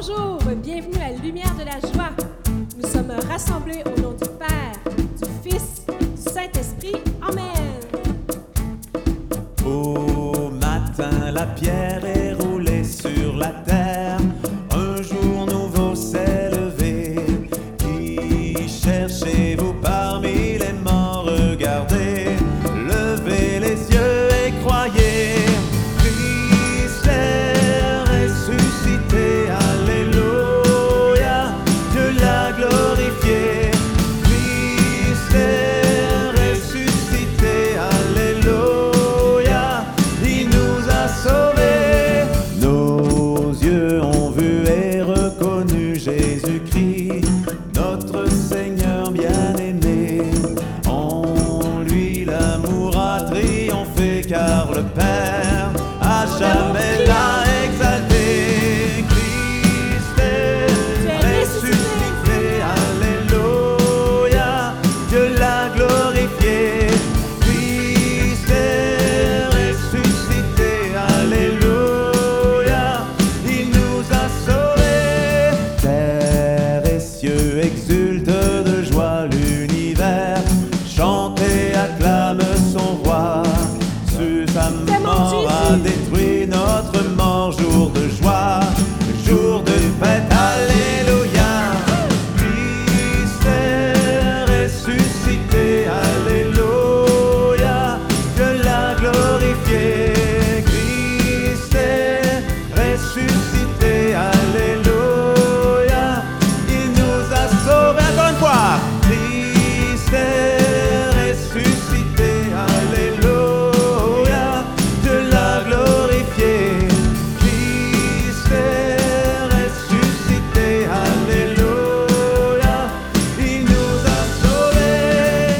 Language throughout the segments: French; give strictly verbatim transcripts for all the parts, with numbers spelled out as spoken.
Bonjour, bienvenue à la lumière de la joie. Nous sommes rassemblés au nom du Père, du Fils, du Saint-Esprit. Amen. Au matin, la pierre est roulée sur la terre. Un jour nouveau s'est levé. Qui cherchez-vous parmi les morts? Regardez, levez les yeux et croyez. Christ est ressuscité. Alléluia, Dieu l'a glorifié. Christ est ressuscité. Alléluia, il nous a sauvés. Nos yeux ont vu et reconnu Jésus-Christ, notre Seigneur bien-aimé. En lui l'amour a triomphé, car le Père à jamais l'a exalté. Christ est ressuscité, alléluia, Dieu l'a glorifié. Christ est ressuscité, alléluia, il nous a sauvés. Terre et cieux exultent de joie, l'univers chante et acclame son roi. Sur sa mort a détruit notre mort, jour de joie, jour de fête, alléluia. Christ est ressuscité, alléluia, Dieu l'a glorifié. Christ est ressuscité, alléluia, il nous a sauvés. Encore une fois. Christ est ressuscité, alléluia, Dieu l'a glorifié. Christ est ressuscité, alléluia, il nous a sauvés.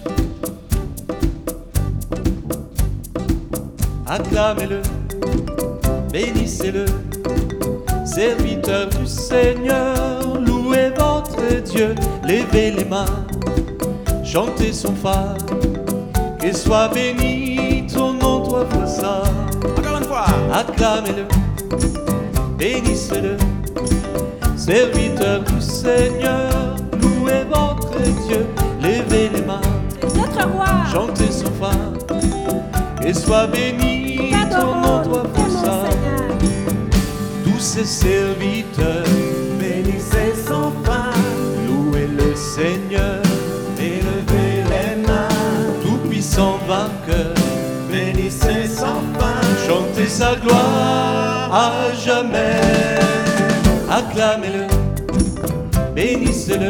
Acclamez-le, bénissez-le, serviteurs du Seigneur, louez votre Dieu, levez les mains, chantez son phare, que soit béni ton nom trois fois ça. Encore une fois. Acclamez-le, bénissez-le, serviteurs du Seigneur, louez votre Dieu, levez les mains, Notre roi, chantez son phare, et sois béni ton nom t'adorons, trois nous fois t'aimons, ça. Seigneur. Tous ses serviteurs, Bénissez son pain, louez le Seigneur, élevez les mains. tout puissant vainqueur, Bénissez son pain, chantez sa gloire à jamais. Acclamez-le, bénissez-le,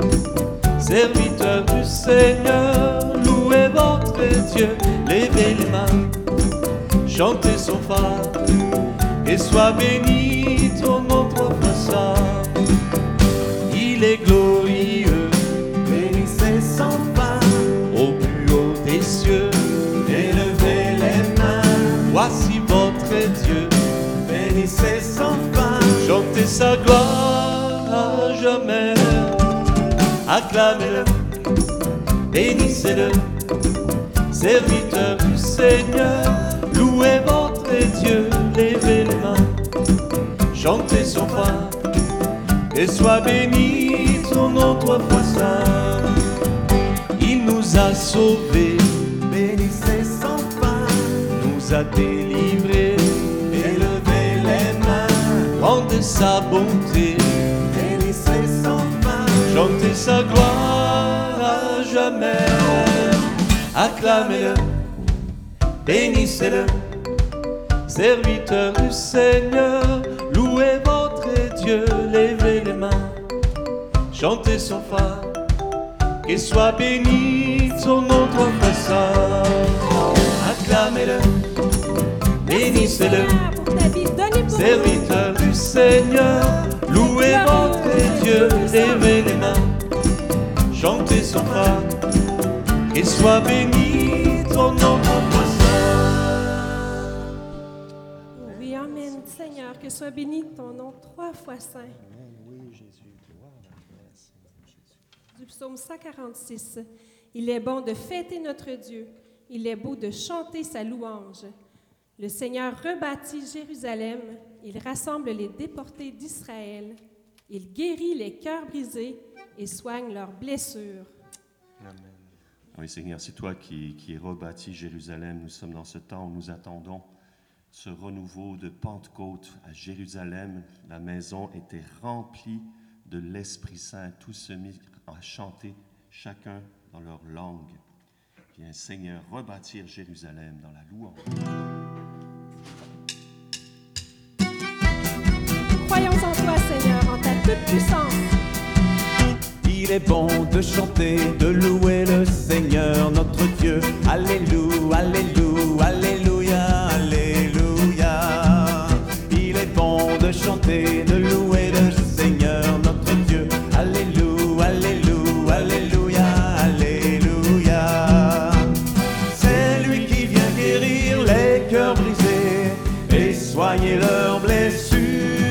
serviteurs du Seigneur, louez votre Dieu, levez les mains, chantez son phare, et sois béni ton nom trois fois ça. Il est glorieux, bénissez son pain, au plus haut des cieux, élevez les mains. voici votre Dieu, Bénissez son pain, chantez sa gloire à jamais. Acclamez-le, bénissez-le, serviteurs du Seigneur, louez votre Dieu, levez les mains, chantez son phare, et sois béni ton nom trois fois ça. Il nous a sauvés, bénissez son pain, nous a délivrés, élevez les mains. rendez sa bonté, Bénissez son pain, chantez sa gloire à jamais. Acclamez-le, bénissez-le, serviteurs du Seigneur, louez votre Dieu, levez les mains, chantez son phare, qu'il soit béni son nom trois fois ça. Acclamez-le, bénissez-le, Seigneur, pour ta vie, donnez pour serviteurs du Seigneur, louez votre Dieu, levez les mains, chantez son phare, qu'il soit béni ton nom trois fois ça. nous. Oui, amen. Seigneur, que soit béni ton nom trois fois saint. Du psaume cent quarante-six. Il est bon de fêter notre Dieu. Il est beau de chanter sa louange. Le Seigneur rebâtit Jérusalem, il rassemble les déportés d'Israël, il guérit les cœurs brisés et soigne leurs blessures. Amen. Oui, Seigneur, c'est toi qui, qui rebâtis Jérusalem. Nous sommes dans ce temps où nous attendons ce renouveau de Pentecôte à Jérusalem. La maison était remplie de l'Esprit Saint. Tous se mirent à chanter, chacun dans leur langue. Viens, Seigneur, rebâtir Jérusalem dans la louange. Croyons en toi, Seigneur, en ta toute-puissance. Il est bon de chanter, de louer le Seigneur, notre Dieu. Alléluia, alléluia, alléluia, alléluia. Il est bon de chanter, de louer le Seigneur, notre Dieu. Alléluia, alléluia, alléluia, alléluia. C'est lui qui vient guérir les cœurs brisés et soigner leurs blessures.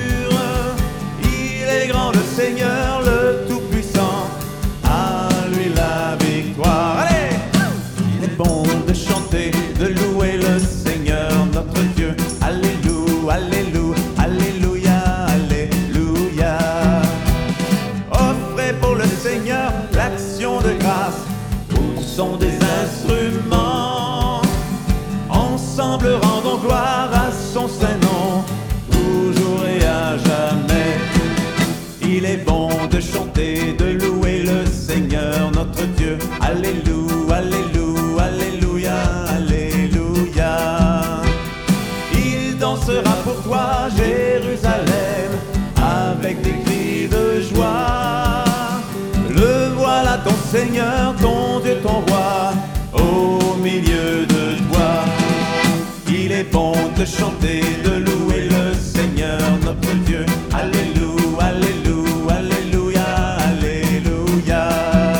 Il est grand le Seigneur, le Tout-Puissant, à lui la victoire. Allez! Il est bon de chanter, de louer le Seigneur, notre Dieu. Alléluia, alléluia, alléluia, alléluia. Offrez pour le Seigneur l'action de grâce. Où sont des instruments? Ensemble rendons gloire à son saint nom, toujours et à jamais. Il est bon de chanter, de louer le Seigneur, notre Dieu. Alléluia, alléluia, alléluia, alléluia. Il dansera pour toi, Jérusalem, avec des cris de joie. Le voilà ton Seigneur, ton Dieu, ton roi, au milieu de toi. Il est bon de chanter, de louer le Seigneur, notre Dieu. Alléluia, alléluia, alléluia, alléluia.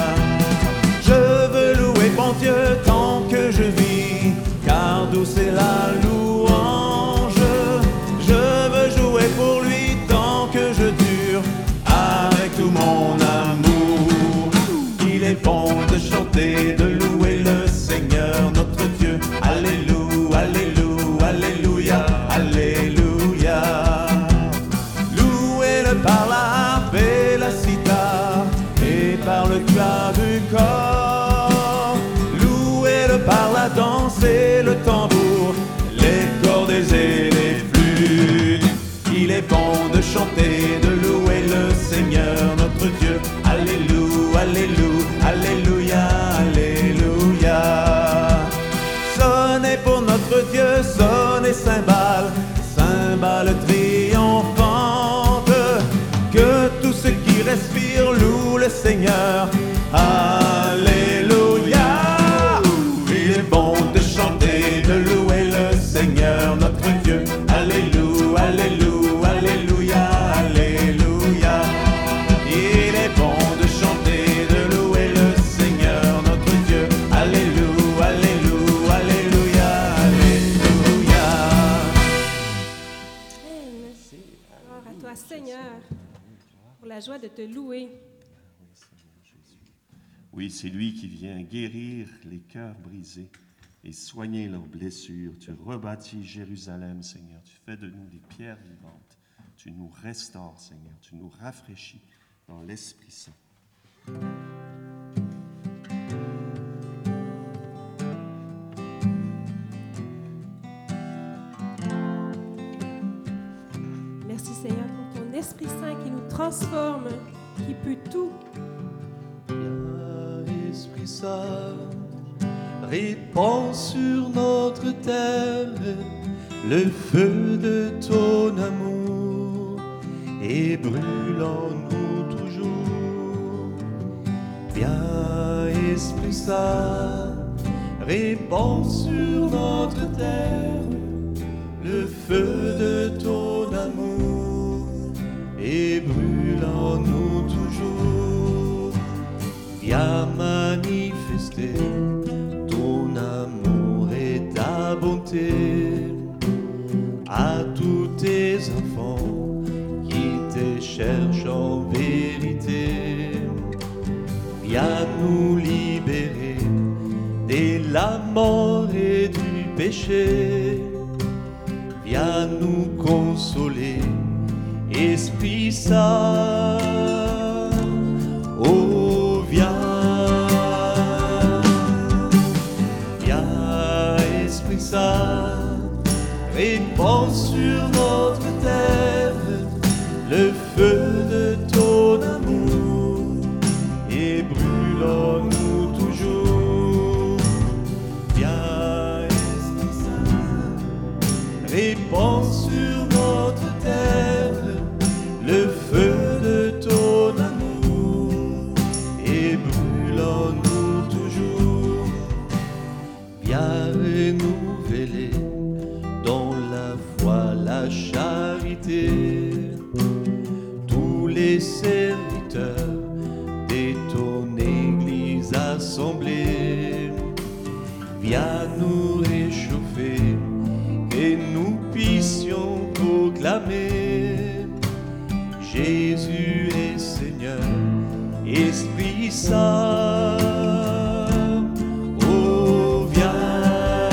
Je veux louer mon Dieu tant que je vis, car douce est la louange. Je veux jouer pour lui tant que je dure, avec tout mon amour. Il est bon de chanter, de louer le Seigneur, notre Dieu. Alléluia, alléluia, alléluia, alléluia. Louez-le par la harpe et la cithare, et par le clavichord. Louez-le par la danse et le tambour, les cordes et les flûtes. Il est bon de chanter, de louer le Seigneur, notre Dieu. Alléluia, alléluia, alléluia, alléluia. Sonnez pour notre Dieu, sonnez cymbales, cymbales triomphantes. Que tous ceux qui respirent louent le Seigneur. Alléluia. Il est bon de chanter, de louer le Seigneur, notre Dieu. Alléluia, alléluia, alléluia, alléluia. Il est bon de chanter, de louer le Seigneur, notre Dieu. Alléluia, alléluia, alléluia, alléluia. Amen. Gloire à toi, Seigneur, pour la joie de te louer. Oui, c'est lui qui vient guérir les cœurs brisés et soigner leurs blessures. Tu rebâtis Jérusalem, Seigneur. Tu fais de nous des pierres vivantes. Tu nous restaures, Seigneur. Tu nous rafraîchis dans l'Esprit Saint. Merci, Seigneur, pour ton Esprit Saint qui nous transforme, qui peut tout. Viens, Esprit Saint, répands sur notre terre le feu de ton amour et brûle en nous toujours. Viens, Esprit Saint, répands sur notre terre le feu de ton amour et brûle en nous toujours. Viens manifester ton amour et ta bonté à tous tes enfants qui te cherchent en vérité. Viens nous libérer de la mort et du péché. viens nous consoler, Esprit Saint, oh viens, viens Esprit Saint, répands sur notre terre le feu de ton amour et brûlons-nous toujours. Viens Esprit Saint, répands sur notre terre le feu de ton amour et brûlons-nous toujours. Viens renouveler dans la foi la charité tous les serviteurs de ton Église assemblée. Viens nous réchauffer et nous puissions proclamer Jésus est Seigneur, Esprit Saint. Oh viens,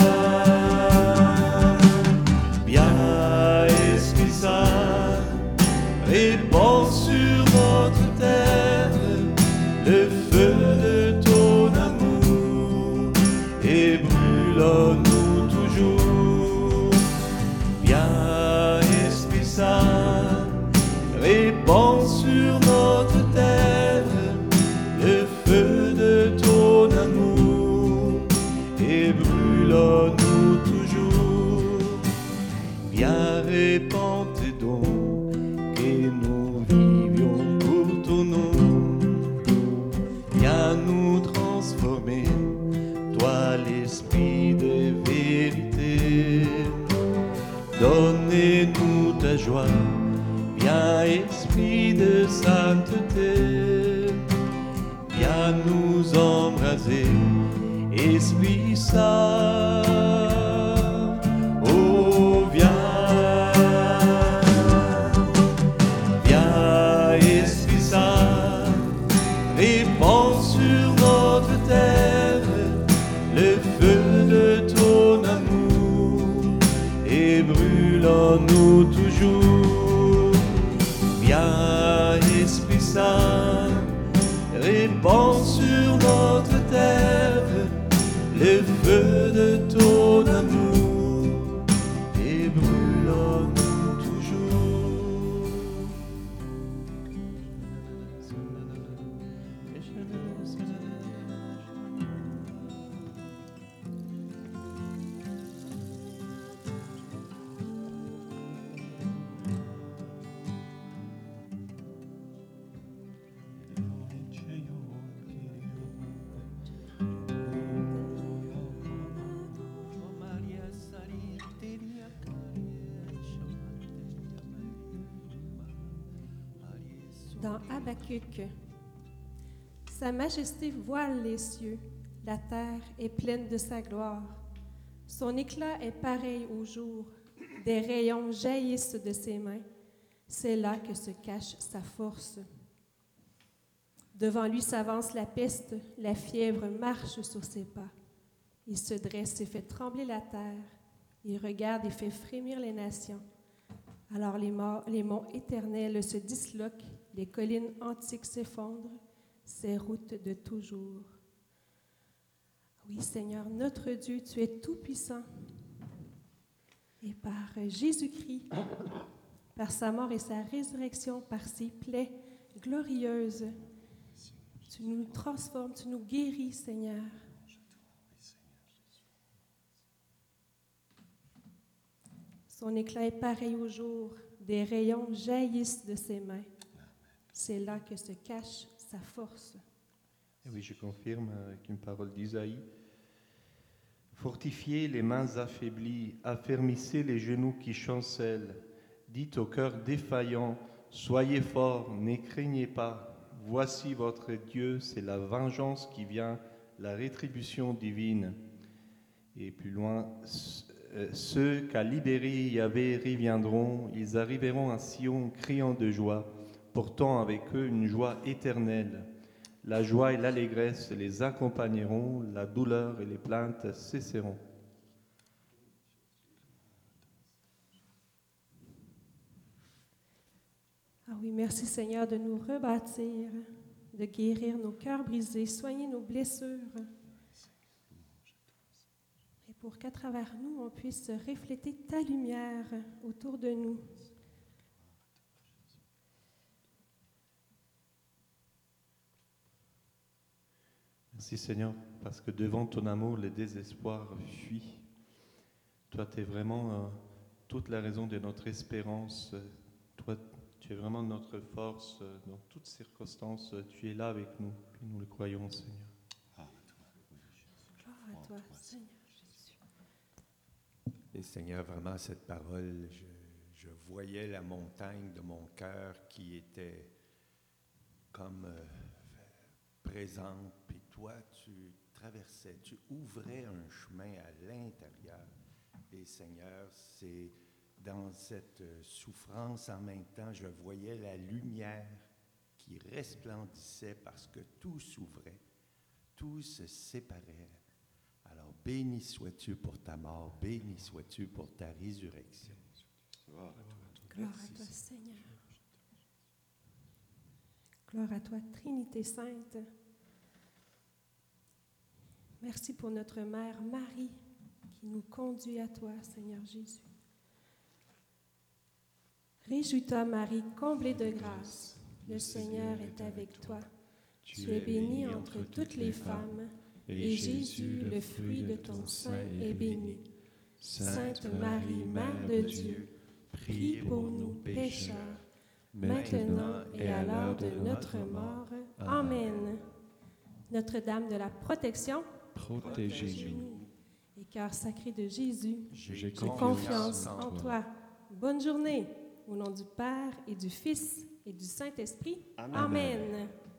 viens Esprit Saint, répands sur notre terre le feu de ton amour et brûlons-nous toujours. Viens Esprit Saint, répands sur notre terre le feu de ton amour et brûlons-nous toujours. Viens répandre tes dons, que nous vivions pour ton nom. Viens nous transformer, toi l'esprit de vérité. Donnez-nous ta joie, viens Esprit de sainteté. Viens nous embraser, Esprit Saint. Oh viens, viens Esprit Saint, répands sur notre terre le feu de ton amour et brûlons-nous toujours. Viens Esprit Saint, répands sur notre terre le feu de ton amour et brûlons-nous toujours. Dans Habacuc, Sa majesté voile les cieux, la terre est pleine de sa gloire. Son éclat est pareil au jour, des rayons jaillissent de ses mains. C'est là que se cache sa force. Devant lui s'avance la peste, la fièvre marche sur ses pas. Il se dresse et fait trembler la terre. Il regarde et fait frémir les nations. Alors les, morts, les monts éternels se disloquent, les collines antiques s'effondrent, ces routes de toujours. Oui, Seigneur, notre Dieu, tu es tout-puissant. Et par Jésus-Christ, par sa mort et sa résurrection, par ses plaies glorieuses, tu nous transformes, tu nous guéris, Seigneur. Son éclat est pareil au jour, des rayons jaillissent de ses mains. C'est là que se cache sa force. Et oui, je confirme avec une parole d'Isaïe. Fortifiez les mains affaiblies, affermissez les genoux qui chancellent. Dites au cœur défaillant, soyez forts, ne craignez pas. Voici votre Dieu, c'est la vengeance qui vient, la rétribution divine. Et plus loin, ceux qu'a libérés Yahvé reviendront, ils arriveront à Sion criant de joie, portant avec eux une joie éternelle. La joie et l'allégresse les accompagneront, la douleur et les plaintes cesseront. Oui, merci Seigneur de nous rebâtir, de guérir nos cœurs brisés, soigner nos blessures. Et pour qu'à travers nous, on puisse refléter ta lumière autour de nous. Merci Seigneur, parce que devant ton amour, le désespoir fuit. Toi, tu es vraiment euh, toute la raison de notre espérance. Toi, tu es vraiment notre force euh, dans toutes circonstances. Tu es là avec nous, et nous le croyons, Seigneur. Gloire à toi, Seigneur Jésus. Et Seigneur, vraiment, cette parole, je, je voyais la montagne de mon cœur qui était comme euh, présente. Puis toi, tu traversais, tu ouvrais un chemin à l'intérieur. Et Seigneur, c'est dans cette souffrance en même temps, je voyais la lumière qui resplendissait parce que tout s'ouvrait, tout se séparait. Alors, béni sois-tu pour ta mort, béni sois-tu pour ta résurrection. Gloire à toi, Seigneur. Gloire à toi, Trinité Sainte. Merci pour notre Mère Marie qui nous conduit à toi, Seigneur Jésus. Réjouis-toi, Marie, comblée de grâce. Le Seigneur est avec toi. Tu es bénie entre toutes les femmes, et Jésus, le fruit de ton sein, est béni. Sainte Marie, Mère de Dieu, prie pour nous pécheurs, maintenant et à l'heure de notre mort. Amen. Notre-Dame de la protection, protégez-nous. Et cœur sacré de Jésus, J'ai confiance en toi. Bonne journée. Au nom du Père et du Fils et du Saint-Esprit. Amen. Amen.